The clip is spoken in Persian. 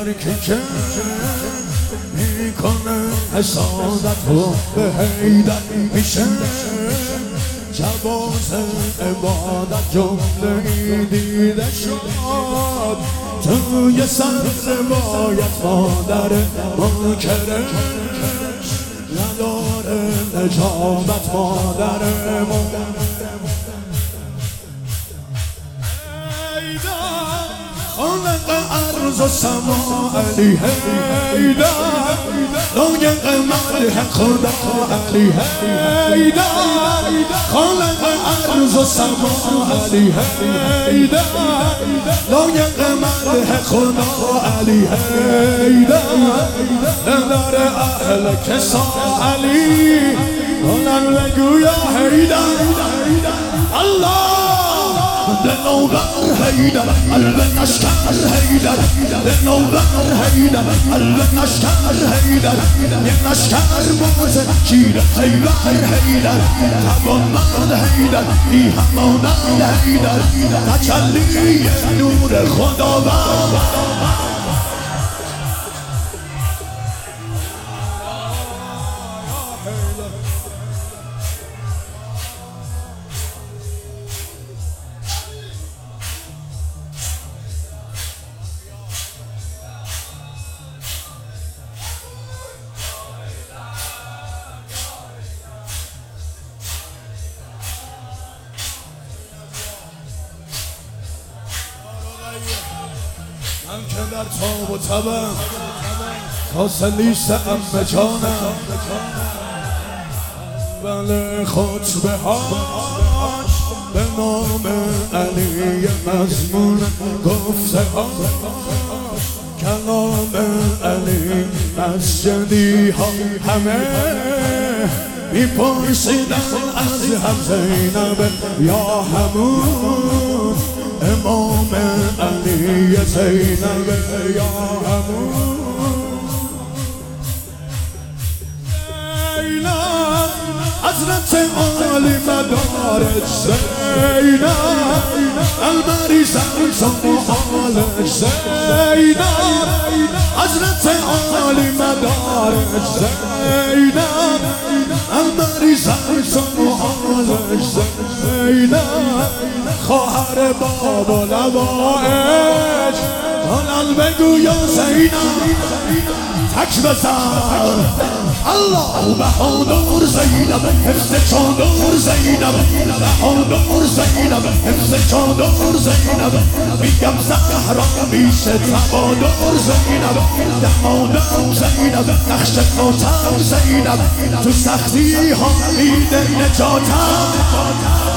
که میکنه حسادت و به حیدر میشه جواز عبادت جمله دیده شد توی سبز باید مادر منکره نداره نجابت مادر خالق ارض و سما علی حیدر لایق مدح خدا علی حیدر خالق ارض و سما علی حیدر لایق مدح خدا علی حیدر نداره اهل کسا علی بلند بگو یا حیدر الله لنوبر حیدر قلب نشکر حیدر لنوبر حیدر قلب نشکر حیدر یک نشکر موزه شیر حیدر حیدر توانمند حیدر بی همانند حیدر تجلی نور خداوند من که در تاب و تبم کاسه نیستم به جانم بله خطبه هاش به نام علی مضمون گفته هاش کلام علی مسجدی ها همه میپرسیدن از هم زینب یا همون امام علی زینب یا همون زینب حضرت عالی مدارج زینب المریض زم عالج زینب حضرت عالی مدارج زینب المریض زم عالج زینب خواهر باب و لوائج بلند بگو یا زینب تک بزن الله بهادر زینب حفظ چادر زینب بهادر زینب حفظ چادر زینب میگم زهرا میشه تبادر زینب دمادر زینب نقش خاطر زینب تو سختی ها میده نجاتم